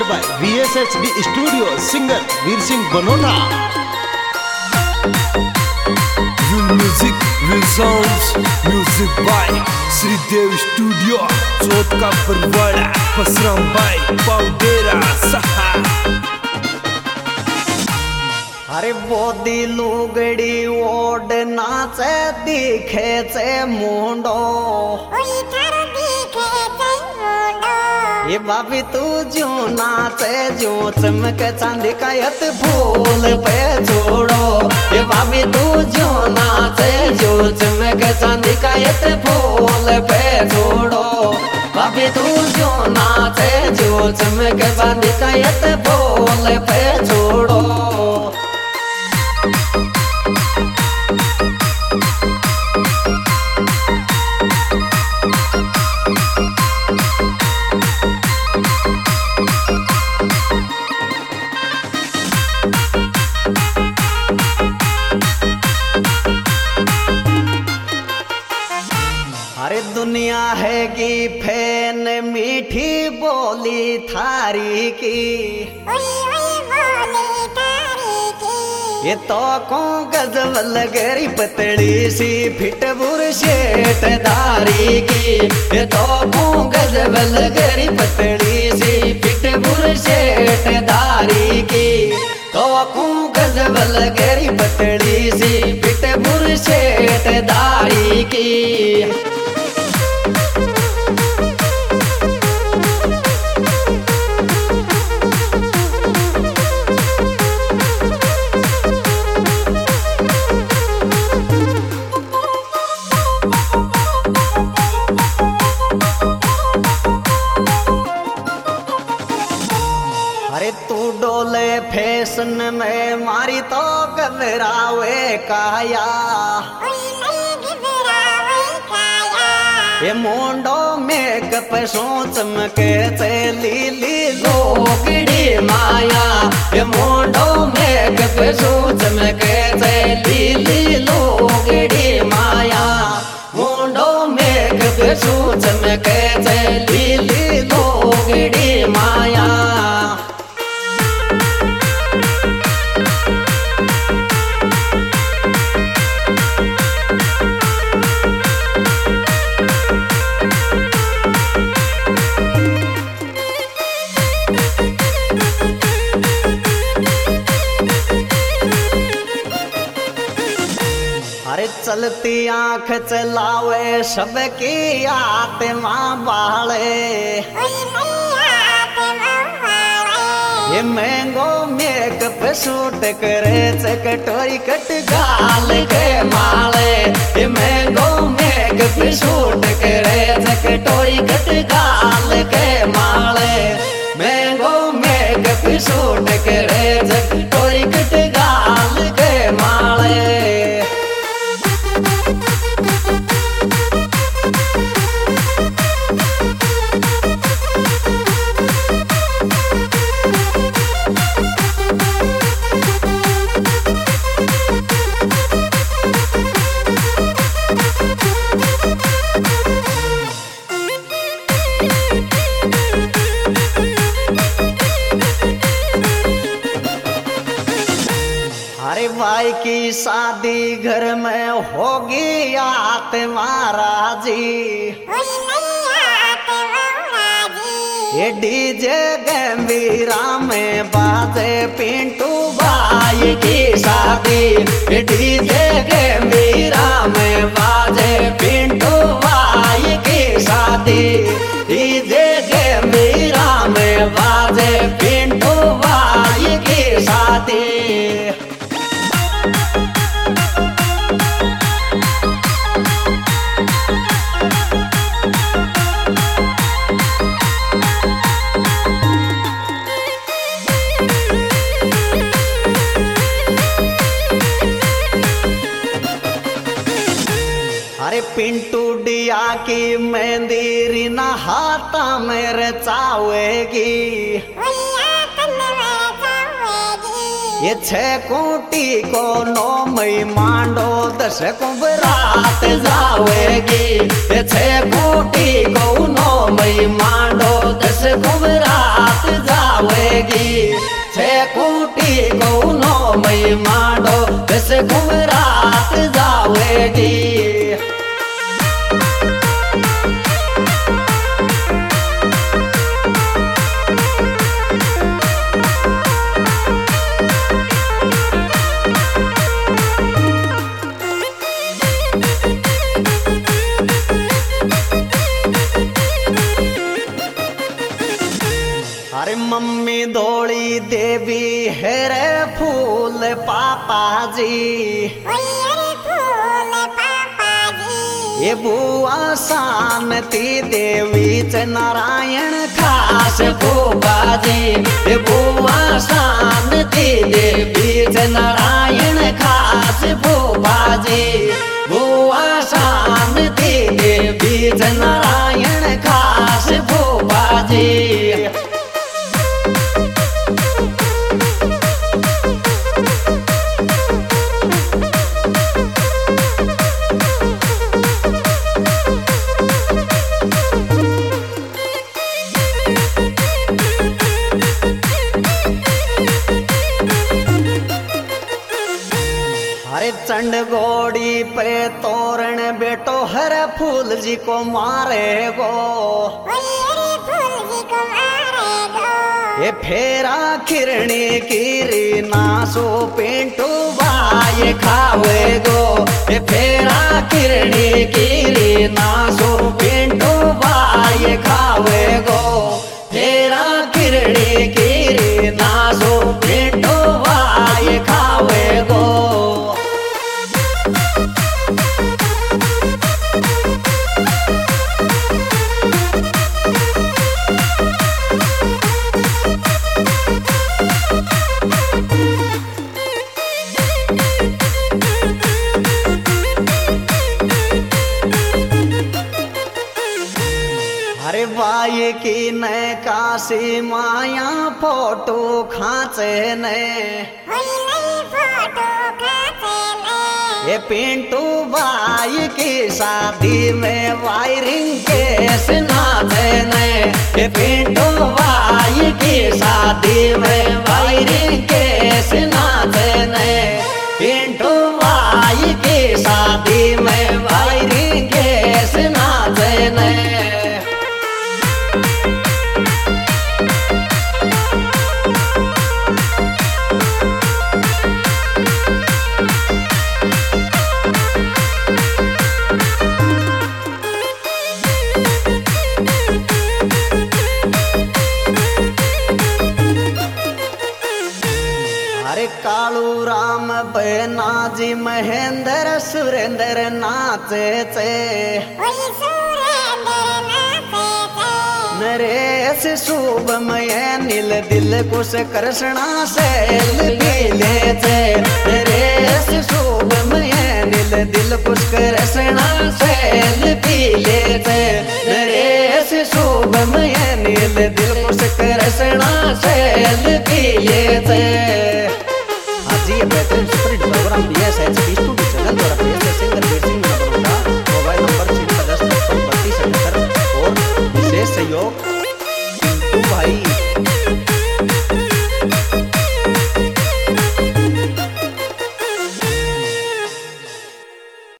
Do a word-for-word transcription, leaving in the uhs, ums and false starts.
by V S H D Studio, singer Veer Singh Banona. Real music, real sounds, music by Sri Dev Studio, Chot ka Parwada, Pasram by Paudera Saha. अरे बोदी लुगड़ी odd नाचे दिखे चे मुंडो ये बाबी तू जो नाचे जो चमक चांदी का यत फूल पे छोड़ो ये बाबी तू जो नाचे जो चमक चांदी का यत फूल पे छोड़ो बाबी तू जो नाचे जो चमक चांदी का यत फूल पे छोड़ो। अरे दुनिया है कि फैन मीठी बोली थारी की ये तो को गजब लगरी पतली सी फिट बुरशेट दारी की ये तो को गजब लगरी पतली सी फिट बुरशेट दारी की तो को गजब लगरी पतली सी फिट बुरशेट दारी की। अरे तू डोले फैशन में मारी तो घबरावे काया ये मुंडो में कप सोच मके चली ली लोगड़ी माया ये मुंडो में कप सोच मके चली ली लोगड़ी माया मुंडो में कप सोच मके चली ली लोगड़ी माया। अरे चलती आंख चलावे सबकी आत्मा बाले ये मैंगो मेकअप सूट करे चकटोरी कट गाल के माले ये मैंगो मेकअप सूट करे चकटोरी कट गाल के माले मैंगो मेकअप सूट करे चकटोरी कट गाल के माले। अरे भाई की शादी घर में होगी आत्मा राजी ये डीजे गंभीरा में बाजे पिंटू भाई की शादी ये डीजे गंभीरा में बाजे पिंटू भाई की शादी डीजे गंभीरा में बाजे पिंटू भाई की शादी। अरे पिंटू डिया की मेहंदी रीना हाथा में रचावेगी ये छह कोटी को नौ मई मांडो दस को बरात जावेगी ये छह कोटी को नौ मई मांडो दस को बरात जावे अरे मम्मी दौड़ी देवी है रे फूल पापा जी, ये बुआ शांति देवी च नारायण खास फूफा जी, ये बुआ शांति देवी च नारायण खास फूफा जी, बुआ शांति देवी च नारायण खास फूफा जी। अरे चंड गोड़ी पे तोरण बेटो हर फूल जी को मारे गो, ये फेरा खिरणी कीरी नासो पिंटू बाय खावे गो, ये फेरा खिरणी कीरी नासो पिंटू बाय खावे गो, फेरा खिरणी कीरी नासो पिंटू बाय खावे गो। अरे बाई की न काशी माया फोटो खाचे ने, ये पिंटू बाई की शादी में वायरिंग केस नाचे ने, ये पिंटू बाई की शादी में वायरिंग केस नाचे ने, पिंटू बाई की शादी में वायरिंग केस नाचे ने। अरे कालू राम बेनाजी महेंद्र सुरेंद्र नाचे चे, नरेश शुभमय नील दिल कुश कृष्णा सेल पीले चे, नरेश शुभमय नील दिल कुश कृष्णा सेल पीले